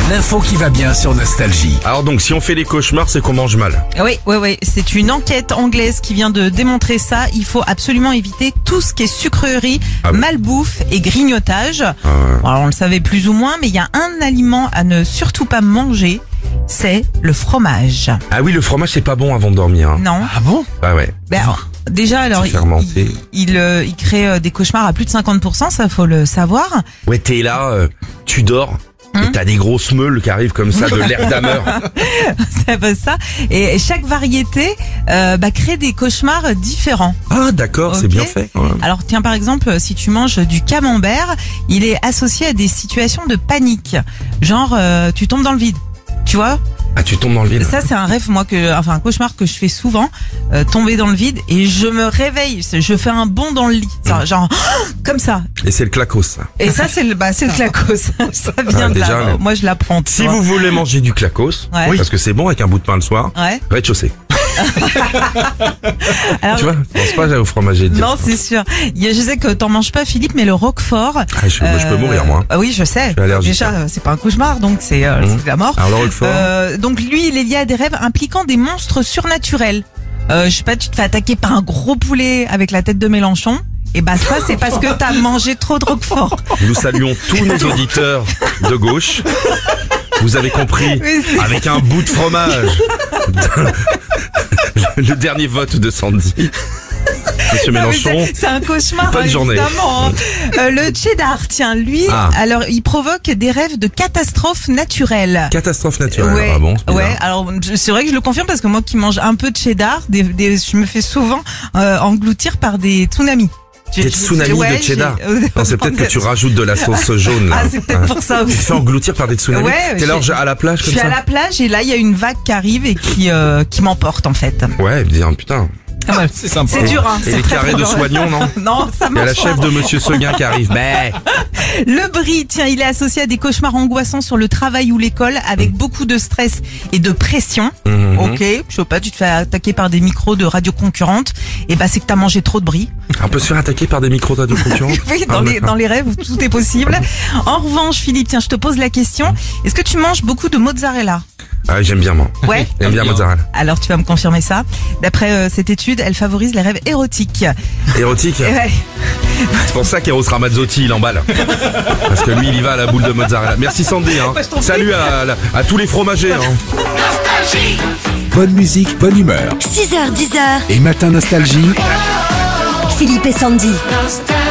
L'info qui va bien sur Nostalgie. Alors donc, si on fait des cauchemars, c'est qu'on mange mal. Oui. C'est une enquête anglaise qui vient de démontrer ça. Il faut absolument éviter tout ce qui est sucrerie, malbouffe et grignotage. Bon, alors, on le savait plus ou moins, mais il y a un aliment à ne surtout pas manger. C'est le fromage. Ah oui, le fromage, c'est pas bon avant de dormir. Hein. Non. Ah bon? Ah ouais. Déjà, alors, fermenté. il crée des cauchemars à plus de 50%, ça faut le savoir. Ouais, t'es là, tu dors. Et t'as des grosses meules qui arrivent comme ça de l'air d'ameur. C'est un peu ça. Et chaque variété crée des cauchemars différents. Ah d'accord, c'est Ok. bien fait. Ouais. Alors tiens, par exemple, si tu manges du camembert, il est associé à des situations de panique. Genre, tu tombes dans le vide. Tu vois? Ah, tu tombes dans le vide. Ça, c'est un rêve, un cauchemar que je fais souvent, tomber dans le vide et je me réveille, je fais un bond dans le lit, genre comme ça. Et c'est le clacos, ça. Et ça, c'est le clacos. Ça vient de déjà, là. Moi, je l'apprends. tu Si vois. vous voulez manger du clacos, Ouais. parce que c'est bon avec un bout de pain le soir, Ouais. rez-de-chaussée. Alors, Tu vois, je pense pas au fromager de dire non, ça. c'est sûr. Je sais que t'en manges pas, Philippe, mais le Roquefort. Moi, je peux mourir, moi. Oui, je sais. suis allergique, Déjà, c'est pas un cauchemar, donc c'est la mort. Alors le Roquefort, Donc lui, il est lié à des rêves impliquant des monstres surnaturels. Je sais pas, tu te fais attaquer par un gros poulet avec la tête de Mélenchon. Et ça, c'est parce que t'as mangé trop de Roquefort. nous saluons tous nos auditeurs de gauche. Vous avez compris, Oui, c'est- avec un bout de fromage. Le dernier vote de Sandy. Monsieur Non, mais Mélenchon. c'est un cauchemar, Bonne journée. évidemment. Le cheddar, tiens, lui, alors il provoque des rêves de catastrophes naturelles. Catastrophe naturelle. Ouais, Ah bon, c'est bizarre. ouais. Alors c'est vrai que je le confirme parce que moi qui mange un peu de cheddar, je me fais souvent engloutir par des tsunamis. Des tsunamis Ouais, de cheddar. j'ai- Non, c'est peut-être que tu rajoutes de la sauce jaune, là. Ah, c'est peut-être pour ça Tu te aussi. fais engloutir par des tsunamis. Ouais, T'es là à la plage Je comme suis ça. à la plage et là il y a une vague qui arrive et qui m'emporte en fait. Ouais, bien, putain. C'est sympa. C'est dur, hein. Et c'est les très, carrés très de dur. soignons, non? Non, ça Il y a la marche chef pas. de Monsieur Seguin qui arrive. Mais Le brie, tiens, il est associé à des cauchemars angoissants sur le travail ou l'école avec beaucoup de stress et de pression. Ok, je sais pas, tu te fais attaquer par des micros de radio concurrentes. Et c'est que t'as mangé trop de brie. on peut se faire attaquer par des micros de concurrents. Oui, Ah, d'accord. dans les rêves, tout est possible. En revanche, Philippe, tiens, je te pose la question. Est-ce que tu manges beaucoup de mozzarella? Ah, j'aime bien, moi. Ouais. J'aime bien mozzarella. Alors, tu vas me confirmer ça. D'après cette étude, elle favorise les rêves érotiques. Érotique. Ouais. C'est pour ça qu'Eros Ramazzotti, il emballe. Parce que lui, il y va à la boule de mozzarella. Merci Sandy, hein. Bah, je t'en prie. Salut à tous les fromagers, hein. Bonne musique, bonne humeur. 6h, 10h, Et Matin Nostalgie. Philippe et Sandy. Nostalgie.